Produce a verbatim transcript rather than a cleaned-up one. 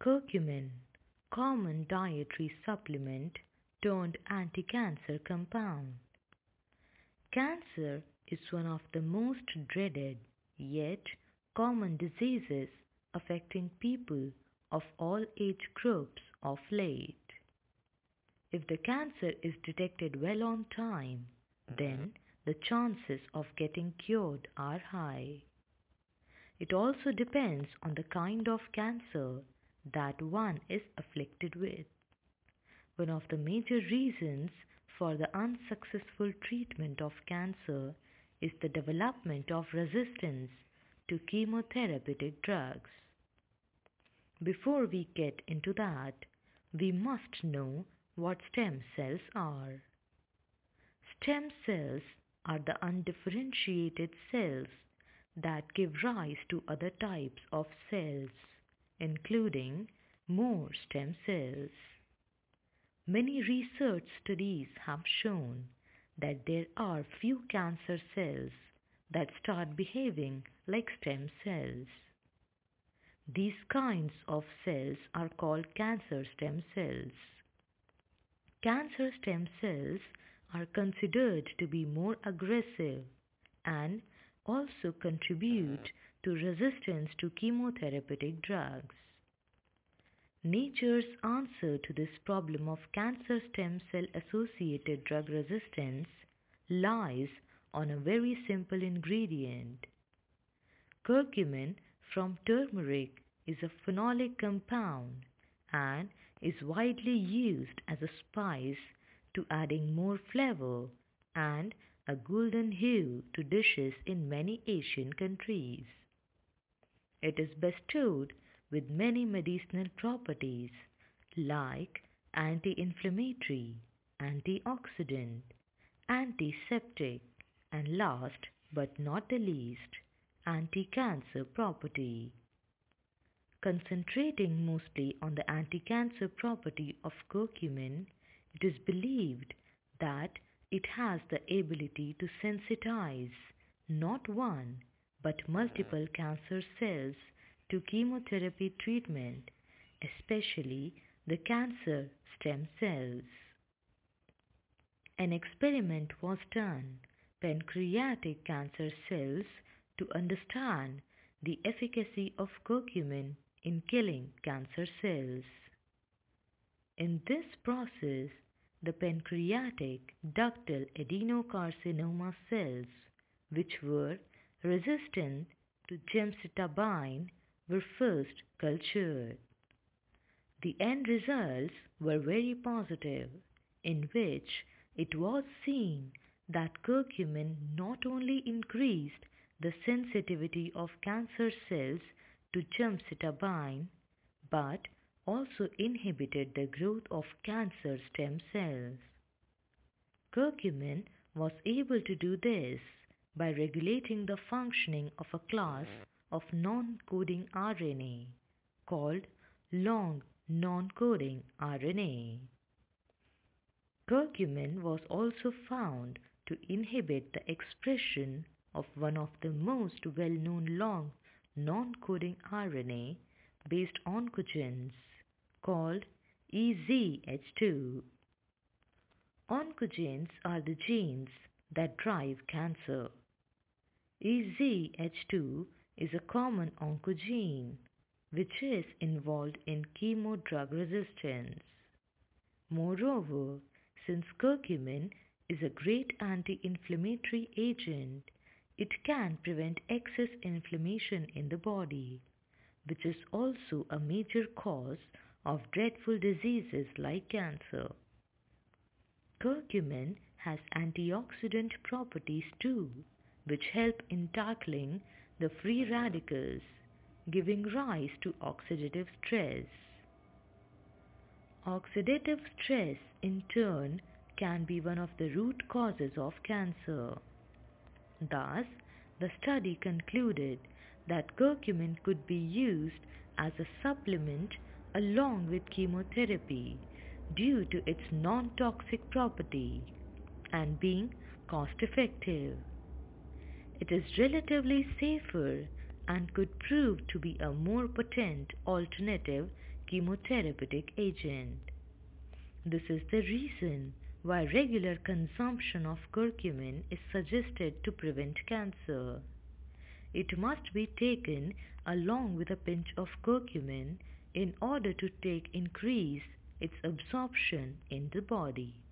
Curcumin, common dietary supplement turned anti-cancer compound. Cancer is one of the most dreaded yet common diseases affecting people of all age groups of late. If the cancer is detected well on time, then the chances of getting cured are high. It also depends on the kind of cancer that one is afflicted with. One of the major reasons for the unsuccessful treatment of cancer is the development of resistance to chemotherapeutic drugs. Before we get into that, we must know what stem cells are. Stem cells are the undifferentiated cells that give rise to other types of cells, including more stem cells. Many research studies have shown that there are few cancer cells that start behaving like stem cells. These kinds of cells are called cancer stem cells. Cancer stem cells are considered to be more aggressive and also contribute to resistance to chemotherapeutic drugs. Nature's answer to this problem of cancer stem cell associated drug resistance lies on a very simple ingredient. Curcumin from turmeric is a phenolic compound and is widely used as a spice to adding more flavor and a golden hue to dishes in many Asian countries. It is bestowed with many medicinal properties like anti-inflammatory, antioxidant, antiseptic, and last but not the least, anti-cancer property. Concentrating mostly on the anti-cancer property of curcumin, it is believed that it has the ability to sensitize not one but multiple cancer cells to chemotherapy treatment, especially the cancer stem cells. An experiment was done pancreatic cancer cells to understand the efficacy of curcumin in killing cancer cells. In this process, the pancreatic ductal adenocarcinoma cells, which were resistant to gemcitabine, were first cultured. The end results were very positive, in which it was seen that curcumin not only increased the sensitivity of cancer cells to gemcitabine, but also inhibited the growth of cancer stem cells. Curcumin was able to do this by regulating the functioning of a class of non-coding R N A called long non-coding R N A. Curcumin was also found to inhibit the expression of one of the most well-known long non-coding R N A based oncogenes called E Z H two. Oncogenes are the genes that drive cancer. E Z H two is a common oncogene which is involved in chemo drug resistance. Moreover, since curcumin is a great anti-inflammatory agent, it can prevent excess inflammation in the body, which is also a major cause of dreadful diseases like cancer. Curcumin has antioxidant properties too, which help in tackling the free radicals, giving rise to oxidative stress. Oxidative stress, in turn, can be one of the root causes of cancer. Thus, the study concluded that curcumin could be used as a supplement along with chemotherapy due to its non-toxic property and being cost-effective. It is relatively safer and could prove to be a more potent alternative chemotherapeutic agent. This is the reason why regular consumption of curcumin is suggested to prevent cancer. It must be taken along with a pinch of curcumin in order to take increase its absorption in the body.